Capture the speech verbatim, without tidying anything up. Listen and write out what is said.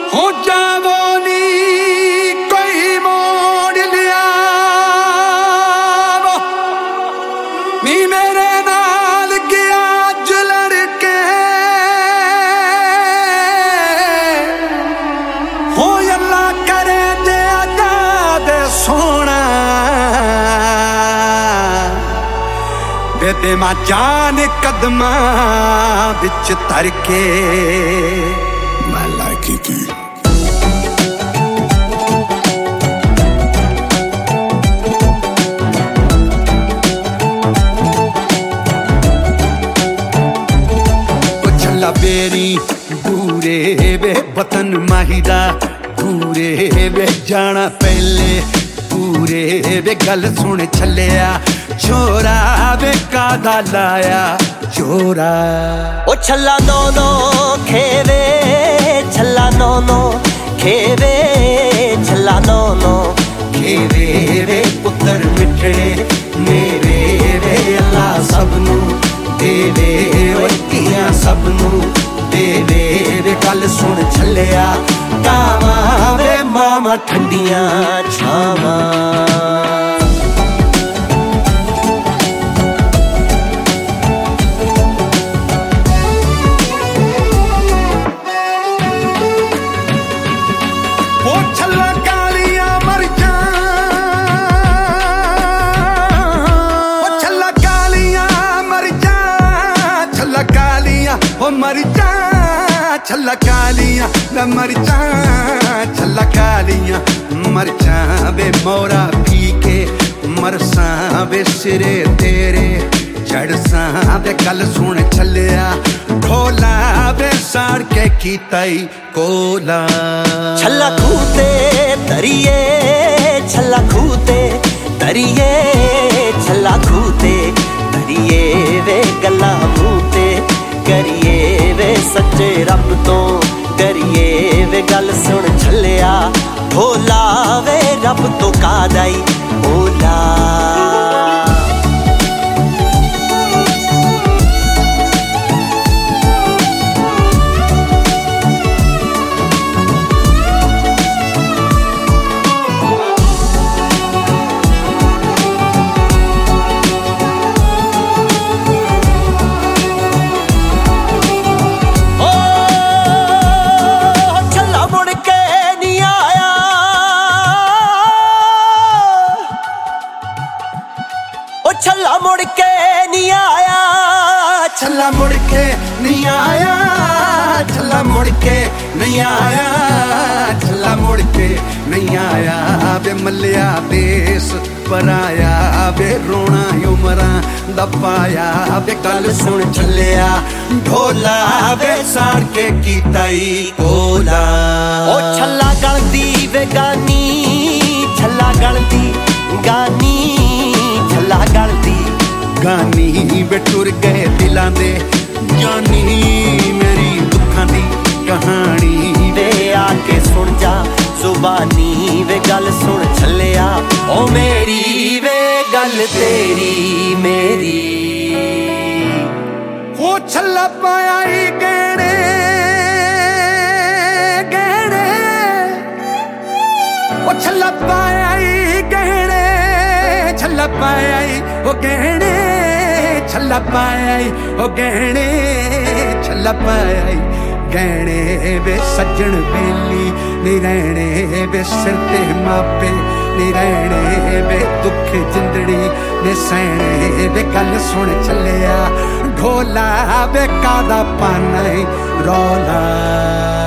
हो जावो नी कोई मोड़ लिया नी मेरे नाल गया जुलड़ के हो अल्लाह करे दे आजाद सोना दे मा जान कदमा बिच धर के मैं लायकी की बेरी दूरे वे वतन माहिदा दूरे वे जाना पहले पूरे वे गल सुन छलिया छोरा वे कादा लाया छोरा ओ छल्ला नो नो खेवे छल्ला नो नो खेवे छल्ला नो नो खेवे वे पुत्र मिठड़े मेरे वे अल्लाह सबनू देवे वटियां सबनू देवे वे गल सुन छलिया कावा वे मामा ठंडियां छावां ओ मर जा छल्ला कालियां वे मर जा छल्ला कालियां मर जा वे मोरा पी के मरसा वे सिरे तेरे चढ़सा वे गल सुन छलिया ढोला वे साड़ के कीताई कोला छल्ला खूते तरिए छल्ला खूते तरिए छल्ला खूते तरिए वे गल्ला मूते करिए वे सच्चे रब तो करिए वे गल सुन छलिया ढोला वे रब तो कादाई ओला छल्ला मुड़ के नहीं आया छल्ला मुड़ के नहीं आया छल्ला मुड़ के नहीं आया छल्ला मुड़ के नहीं आया बे मलिया देस पराया बे रोना उमरा दपाया बे गल सुन छलिया ढोला बे साड़ के कीताई कोला ओ छल्ला गलदी वे गानी छल्ला गलदी गानी छल्ला गलदी गानी वे टुर गए दिलां दे जानी मेरी दुखां दी कहानी वे आके सुन जा जुबानी वे गल सुन छलिया ओ मेरी वे गल तेरी मेरी वो छल्ला पाया ही गहने गहने वो छल्ला पाया ही गहने छल्ला पाया ही वो गहने छल्ला पाया ही वो गहने छल्ला पाया ही गहने वे सज्जन बेली नहीं रहने वे सिर ते मापे नहीं रहने वे दुख जिंदड़ी ने सहने वे गल सुन छलिया ढोला वे कादा पाना रौला।